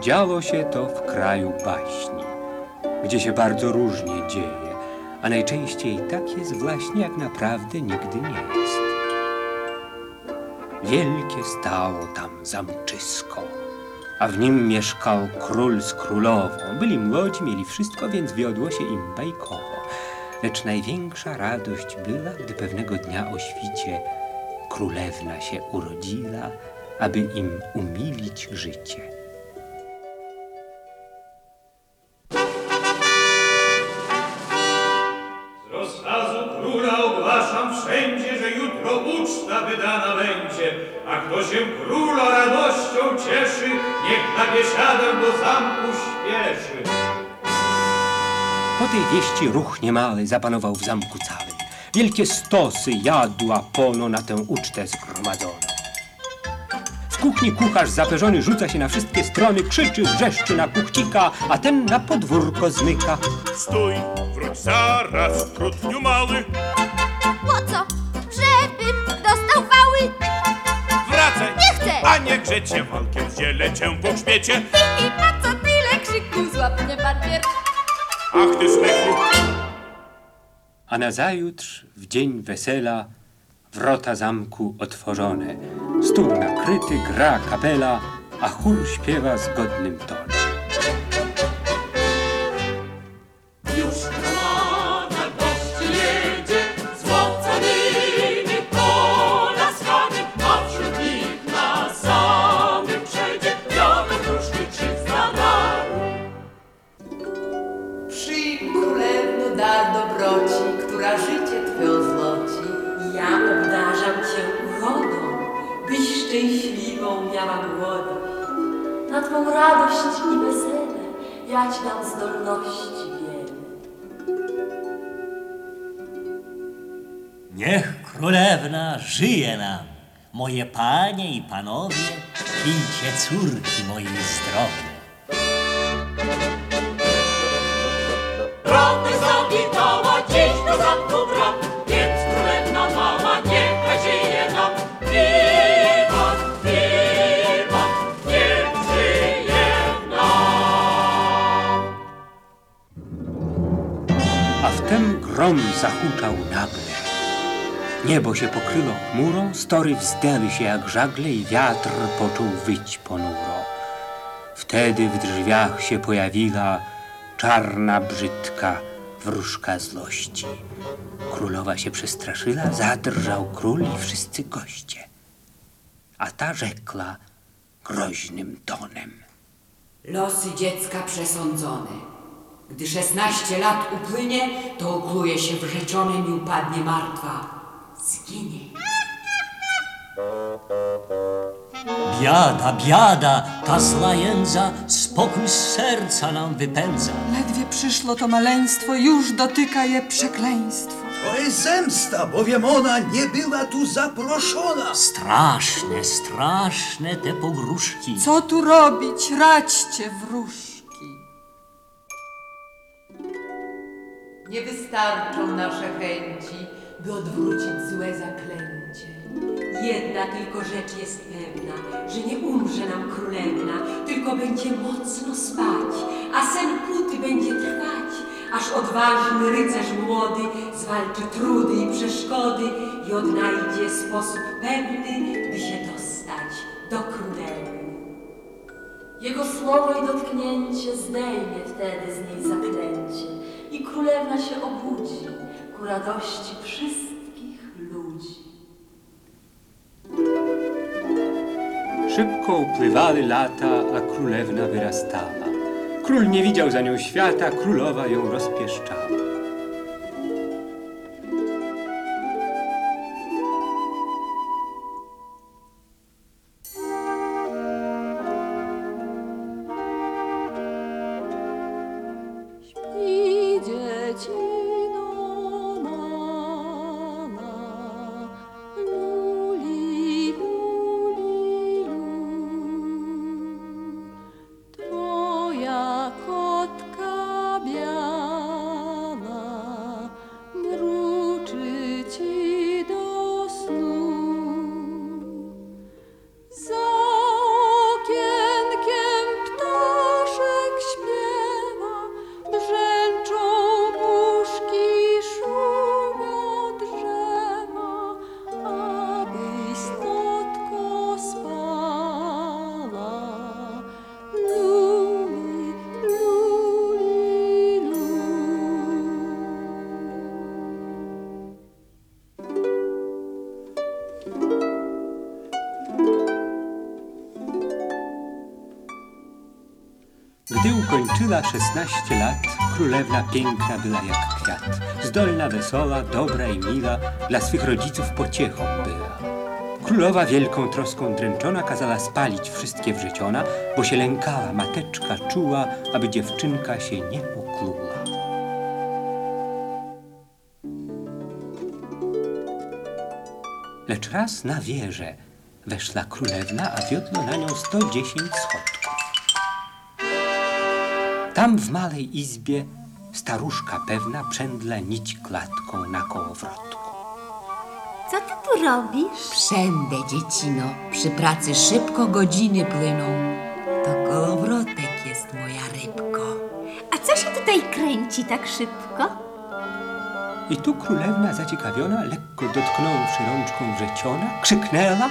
Działo się to w kraju baśni, gdzie się bardzo różnie dzieje, a najczęściej tak jest właśnie, jak naprawdę nigdy nie jest. Wielkie stało tam zamczysko, a w nim mieszkał król z królową. Byli młodzi, mieli wszystko, więc wiodło się im bajkowo. Lecz największa radość była, gdy pewnego dnia o świcie królewna się urodziła, aby im umilić życie. Z rozkazu króla ogłaszam wszędzie, że jutro uczta wydana będzie, a kto się króla radością cieszy, niech na biesiadę do zamku śpieszy. Po tej wieści ruch niemały zapanował w zamku całym. Wielkie stosy jadła pono na tę ucztę zgromadzono. W kuchni kucharz zaperzony rzuca się na wszystkie strony, krzyczy, wrzeszczy na kuchcika, a ten na podwórko zmyka. Stój, wróć zaraz, trudniu mały. Po co? Żebym dostał wały? Wracaj, Nie chcę! a nie grzecie walkiem wzięle cię po grzbiecie. I po co tyle krzyku? Złap mnie barbier. Ach ty smyku. A nazajutrz, w dzień wesela, wrota zamku otworzone. Stół nakryty, gra kapela, a chór śpiewa zgodnym tonem. Już gromadek gości jedzie, złoconymi polaskami, a wśród nich na samym przedzie białe wróżki 300 dar. Przyjm królewno dar dobroci, która życie twe ozłoci. Ja obdarzam cię urodą, byś szczęśliwą miała młodość. Na twą radość i wesele ja ci dam zdolności wiele. Niech królewna żyje nam, moje panie i panowie, pijcie córki mojej zdrowie. Bramę zawitała dziś do zamku bram, więc królewna mama niechaj żyje nam. Wiwat, wiwat, niech żyje nam. A wtem grom zahuczał nagle. Niebo się pokryło chmurą, story wzdęły się jak żagle i wiatr począł wyć ponuro. Wtedy w drzwiach się pojawiła czarna, brzydka wróżka złości. Królowa się przestraszyła, zadrżał król i wszyscy goście. A ta rzekła groźnym tonem. Losy dziecka przesądzone. Gdy 16 lat upłynie, to okluje się w rzeczonym i upadnie martwa. Zginie. Biada, biada, ta zła jędza spokój z serca nam wypędza. Ledwie przyszło to maleństwo, już dotyka je przekleństwo. To jest zemsta, bowiem ona nie była tu zaproszona. Straszne, straszne te pogróżki. Co tu robić? Radźcie, wróżki. Nie wystarczą nasze chęci, by odwrócić złe zaklęcie. Jedna tylko rzecz jest pewna, że nie umrze nam królewna, tylko będzie mocno spać, a sen póty będzie trwać, aż odważny rycerz młody zwalczy trudy i przeszkody i odnajdzie sposób pewny, by się dostać do królewny. Jego słowo i dotknięcie zdejmie wtedy z niej zaklęcie i królewna się obudzi ku radości wszystkich ludzi. Szybko upływały lata, a królewna wyrastała. Król nie widział za nią świata, królowa ją rozpieszczała. Śpi dziecino mama, luli, luli, lu. Twoja kotka biała Gdy ukończyła 16 lat, królewna piękna była jak kwiat. Zdolna, wesoła, dobra i miła, dla swych rodziców pociechą była. Królowa wielką troską dręczona kazała spalić wszystkie wrzeciona, bo się lękała, mateczka czuła, aby dziewczynka się nie ukluła. Lecz raz na wieżę weszła królewna, a wiodło na nią 110 schodków. Tam w małej izbie staruszka pewna przędla nić klatką na kołowrotku. Co ty tu robisz? Przędę, dziecino, przy pracy szybko godziny płyną. To kołowrotek jest moja rybko. A co się tutaj kręci tak szybko? I tu królewna zaciekawiona, lekko dotknąwszy rączką wrzeciona, krzyknęła,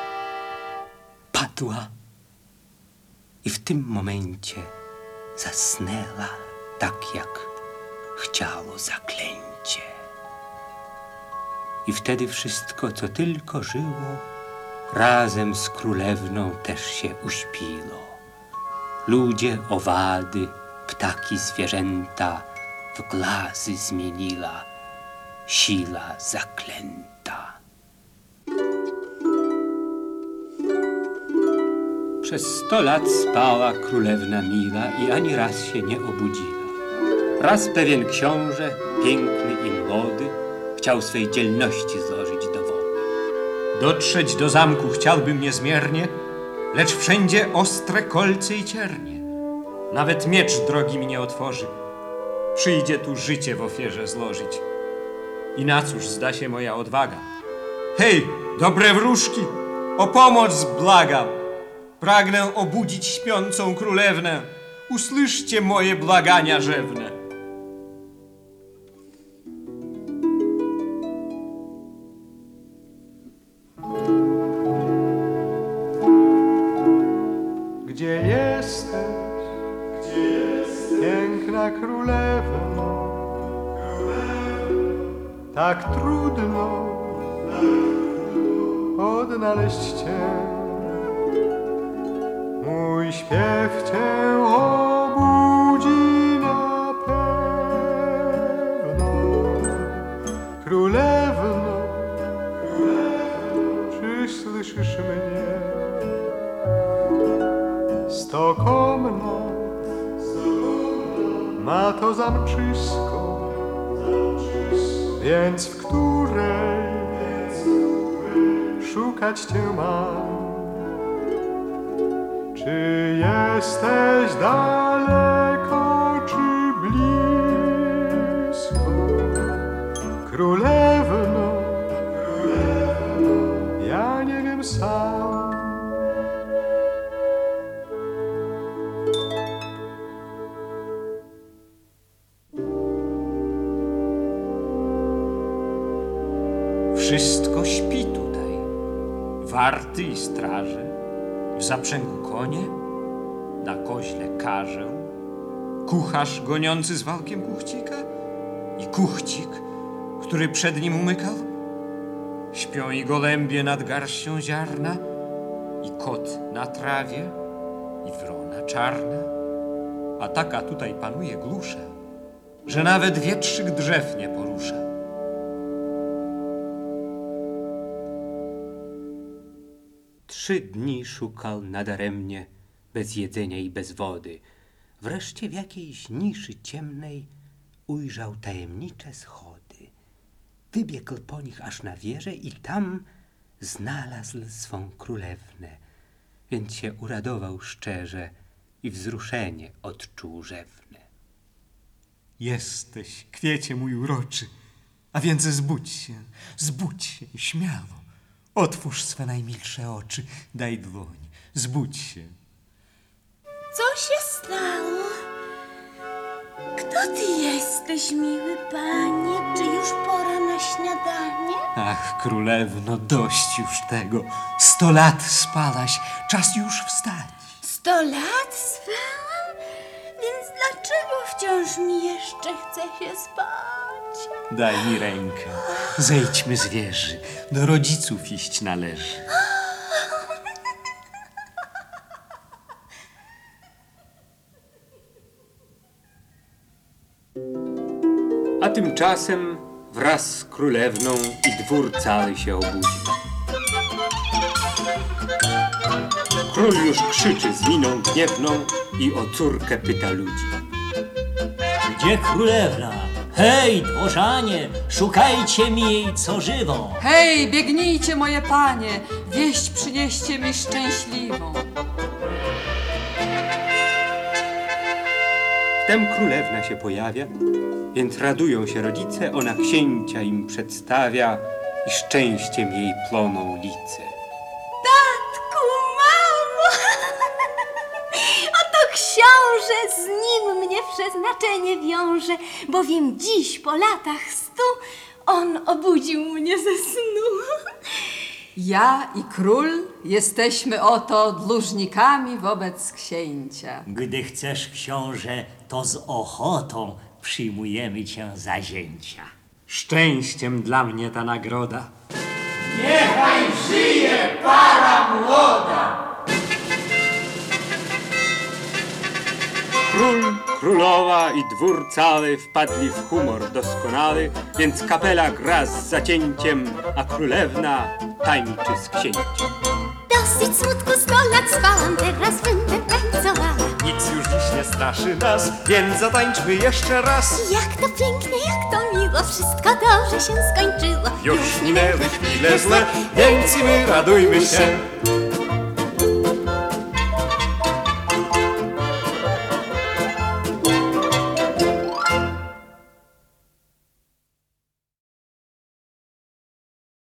padła. I w tym momencie zasnęła tak, jak chciało zaklęcie. I wtedy wszystko, co tylko żyło, razem z królewną też się uśpiło. Ludzie, owady, ptaki, zwierzęta w glazy zmieniła sila zaklęta. Przez 100 lat spała królewna mila i ani raz się nie obudziła. Raz pewien książę, piękny i młody, chciał swej dzielności złożyć dowody. Dotrzeć do zamku chciałbym niezmiernie, lecz wszędzie ostre kolce i ciernie. Nawet miecz drogi mi nie otworzy. Przyjdzie tu życie w ofierze złożyć. I na cóż zda się moja odwaga? Hej, dobre wróżki, o pomoc błagam! Pragnę obudzić śpiącą królewnę. Usłyszcie moje błagania rzewne. Gdzie jesteś? Piękna królewno? Tak trudno odnaleźć Cię. Mój śpiew Cię obudzi na pewno. Królewno, czy słyszysz mnie? 100 komnat ma to zamczysko, więc w której szukać Cię mam? Czy jesteś daleko, czy blisko? Królewno, ja nie wiem sam. Wszystko śpi tutaj. Warty i straże, w zaprzęgu konie, na koźle karzeł, kucharz goniący z walkiem kuchcika i kuchcik, który przed nim umykał. Śpią i golębie nad garścią ziarna, i kot na trawie, i wrona czarna. A taka tutaj panuje glusza, że nawet wietrzyk drzew nie porusza. Trzy dni szukał nadaremnie, bez jedzenia i bez wody. Wreszcie w jakiejś niszy ciemnej ujrzał tajemnicze schody. Wybiegł po nich aż na wieżę i tam znalazł swą królewnę. Więc się uradował szczerze i wzruszenie odczuł rzewne. Jesteś, kwiecie mój uroczy, a więc zbudź się śmiało. Otwórz swe najmilsze oczy, daj dłoń, zbudź się. Co się stało? Kto ty jesteś, miły panie? Czy już pora na śniadanie? Ach, królewno, dość już tego. 100 lat spałaś, czas już wstać. 100 lat spałam? Więc dlaczego wciąż mi jeszcze chce się spać? Daj mi rękę, zejdźmy z wieży, do rodziców iść należy. A tymczasem wraz z królewną i dwór cały się obudził. Król już krzyczy z miną gniewną i o córkę pyta ludzi. Gdzie królewna? Hej, dworzanie, szukajcie mi jej co żywo. Hej, biegnijcie, moje panie, wieść przynieście mi szczęśliwą. Wtem królewna się pojawia, więc radują się rodzice, ona księcia im przedstawia i szczęściem jej płoną lice. Tatku, mamo! Oto książę, z nim mnie przeznaczenie wiąże, bowiem dziś po latach 100 on obudził mnie ze snu. Ja i król jesteśmy oto dłużnikami wobec księcia. Gdy chcesz, książę, to z ochotą przyjmujemy cię za zięcia. Szczęściem dla mnie ta nagroda. Niechaj żyje para młoda! Król, królowa i dwór cały wpadli w humor doskonały, więc kapela gra z zacięciem, a królewna tańczy z księciem. Dosyć smutku 100 lat spałam, teraz będę tańcowała. Nic już dziś nie straszy nas, więc zatańczmy jeszcze raz. Jak to pięknie, jak to miło, wszystko dobrze się skończyło. Już minęły chwile złe, więc i my radujmy się.